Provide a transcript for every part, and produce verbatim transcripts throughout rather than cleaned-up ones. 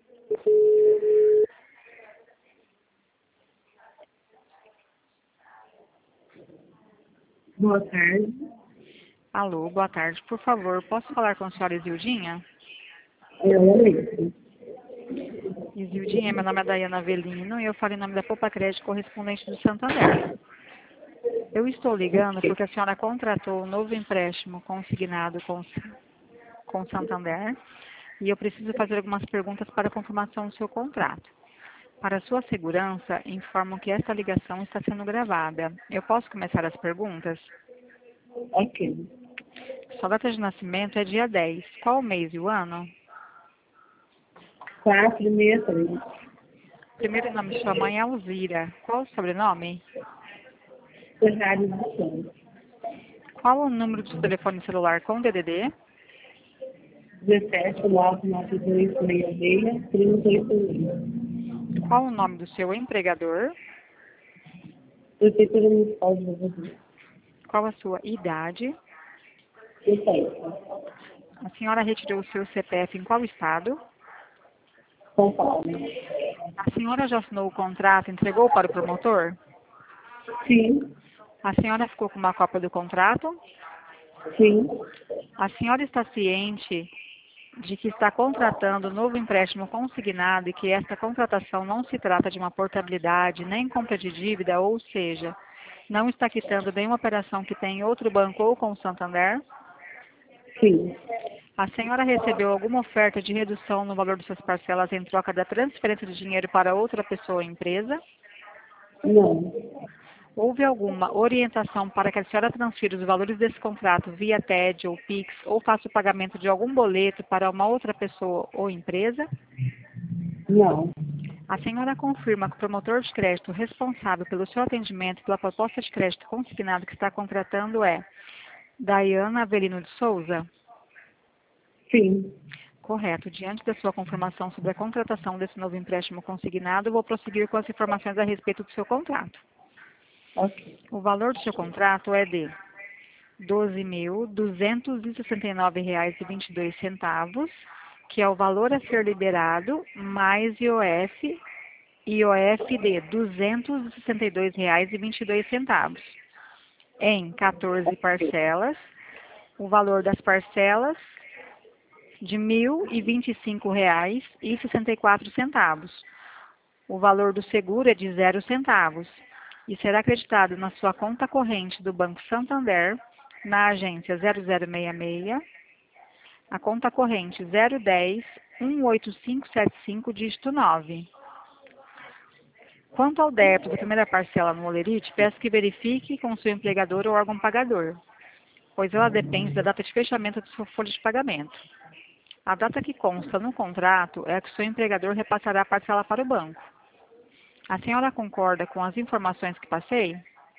Boa tarde. Alô, boa tarde. Por favor, posso falar com a senhora Isildinha? Eu mesmo. Isildinha, meu nome é Daiana Avelino e eu falo em nome da Poupa Crédito correspondente do Santander. Eu estou ligando porque a senhora contratou um novo empréstimo consignado com com o Santander e eu preciso fazer algumas perguntas para confirmação do seu contrato. Para sua segurança, informo que esta ligação está sendo gravada. Eu posso começar as perguntas? Ok. Sua data de nascimento é dia dez. Qual o mês e o ano? Quatro e meia três. Primeiro nome de sua mãe é Alzira. Qual o sobrenome? Ferrari do Santos. Qual o número do seu telefone celular com D D D? dezessete, nove nove dois, seis seis, trinta e oito. Qual o nome do seu empregador? Prefeitura Municipal de Novo Rio. Qual a sua idade? Prefeito. A senhora retirou o seu C P F em qual estado? São Paulo. A senhora já assinou o contrato e entregou para o promotor? Sim. A senhora ficou com uma cópia do contrato? Sim. A senhora está ciente de que está contratando um novo empréstimo consignado e que esta contratação não se trata de uma portabilidade nem compra de dívida, ou seja, não está quitando nenhuma operação que tem em outro banco ou com o Santander? Sim. A senhora recebeu alguma oferta de redução no valor de suas parcelas em troca da transferência de dinheiro para outra pessoa ou empresa? Não. Houve alguma orientação para que a senhora transfira os valores desse contrato via T E D ou Pix ou faça o pagamento de algum boleto para uma outra pessoa ou empresa? Não. A senhora confirma que o promotor de crédito responsável pelo seu atendimento e pela proposta de crédito consignado que está contratando é Daiana Avelino de Souza? Sim. Correto. Diante da sua confirmação sobre a contratação desse novo empréstimo consignado, vou prosseguir com as informações a respeito do seu contrato. Ok. O valor do seu contrato é de doze mil duzentos e sessenta e nove reais e vinte e dois centavos, que é o valor a ser liberado, mais I O F, I O F de duzentos e sessenta e dois reais e vinte e dois centavos, em quatorze parcelas. O valor das parcelas de mil e vinte e cinco reais e sessenta e quatro centavos. O valor do seguro é de zero centavos e será acreditado na sua conta corrente do Banco Santander, na agência zero zero seis seis, a conta corrente zero um zero um oito cinco sete cinco, dígito nove. Quanto ao débito da primeira parcela no Olerite, peço que verifique com o seu empregador ou órgão pagador, pois ela depende da data de fechamento de sua folha de pagamento. A data que consta no contrato é a que o seu empregador repassará a parcela para o banco. A senhora concorda com as informações que passei?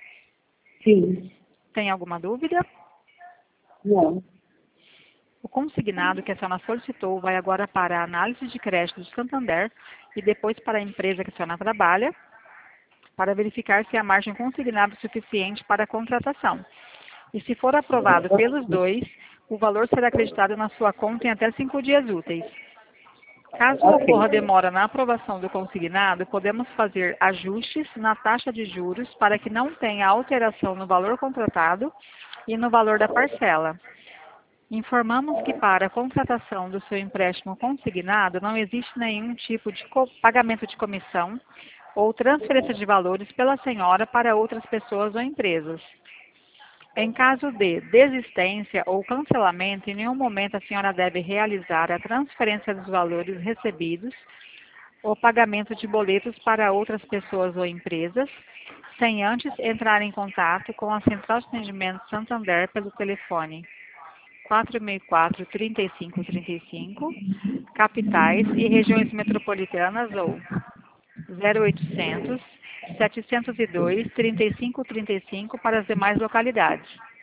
Sim. Tem alguma dúvida? Não. O consignado que a senhora solicitou vai agora para a análise de crédito do Santander e depois para a empresa que a senhora trabalha, para verificar se a margem consignada é suficiente para a contratação. E se for aprovado pelos dois, o valor será acreditado na sua conta em até cinco dias úteis. Caso Ok. ocorra demora na aprovação do consignado, podemos fazer ajustes na taxa de juros para que não tenha alteração no valor contratado e no valor da parcela. Informamos que para a contratação do seu empréstimo consignado não existe nenhum tipo de pagamento de comissão ou transferência de valores pela senhora para outras pessoas ou empresas. Em caso de desistência ou cancelamento, em nenhum momento a senhora deve realizar a transferência dos valores recebidos ou pagamento de boletos para outras pessoas ou empresas, sem antes entrar em contato com a Central de Atendimento Santander pelo telefone quatro seis quatro, três cinco três cinco, capitais e regiões metropolitanas ou zero oitocentos, setecentos e dois, trinta e cinco trinta e cinco para as demais localidades.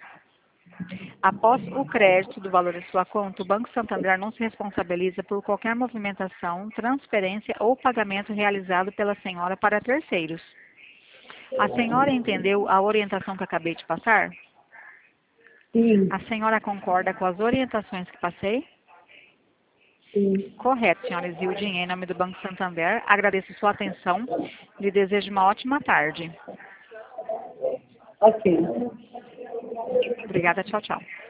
Após o crédito do valor de sua conta, o Banco Santander não se responsabiliza por qualquer movimentação, transferência ou pagamento realizado pela senhora para terceiros. A senhora entendeu a orientação que acabei de passar? Sim. A senhora concorda com as orientações que passei? Sim. Correto, senhora Zildin. Em nome do Banco Santander, agradeço sua atenção. Lhe desejo uma ótima tarde. Ok. Obrigada, tchau, tchau.